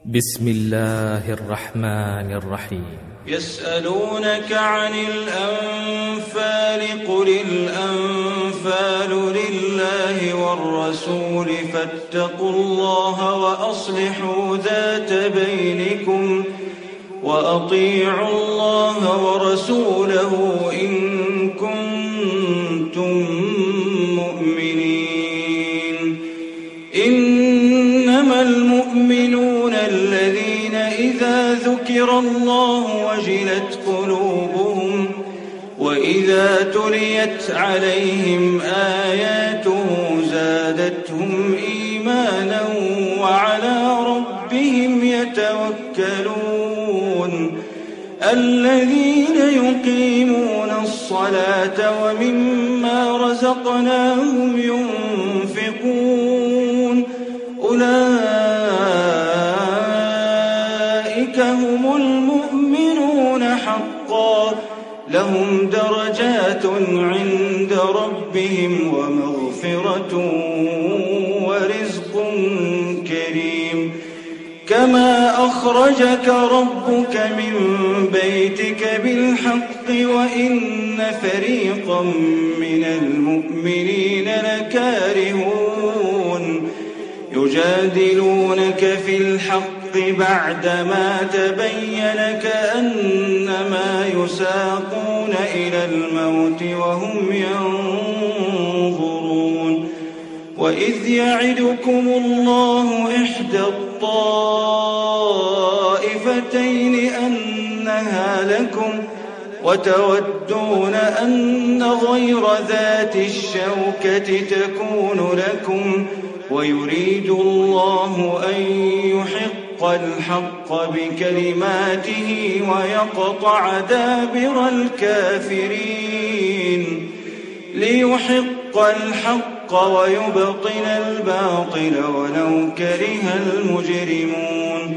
بسم الله الرحمن الرحيم. يسألونك عن الأنفال قل الأنفال لله والرسول فاتقوا الله وأصلحوا ذات بينكم وأطيعوا الله ورسوله إن كنتم مؤمنين. إنما المؤمنون الذين إذا ذكر الله وجلت قلوبهم وإذا تليت عليهم آياته زادتهم إيمانا وعلى ربهم يتوكلون. الذين يقيمون الصلاة ومما رزقناهم ينفقون أولئك هم المؤمنون حقا لهم درجات عند ربهم ومغفرة ورزق كريم. كما أخرجك ربك من بيتك بالحق وإن فريقا من المؤمنين لكارهون. يجادلونك في الحق بعدما تبين كأنما يساقون إلى الموت وهم ينظرون. وإذ يعدكم الله إحدى الطائفتين أنها لكم وتودون أن غير ذات الشوكة تكون لكم ويريد الله أن يحق الحق بكلماته ويقطع دابر الكافرين. ليحق الحق ويبطل الباطل ولو كره المجرمون.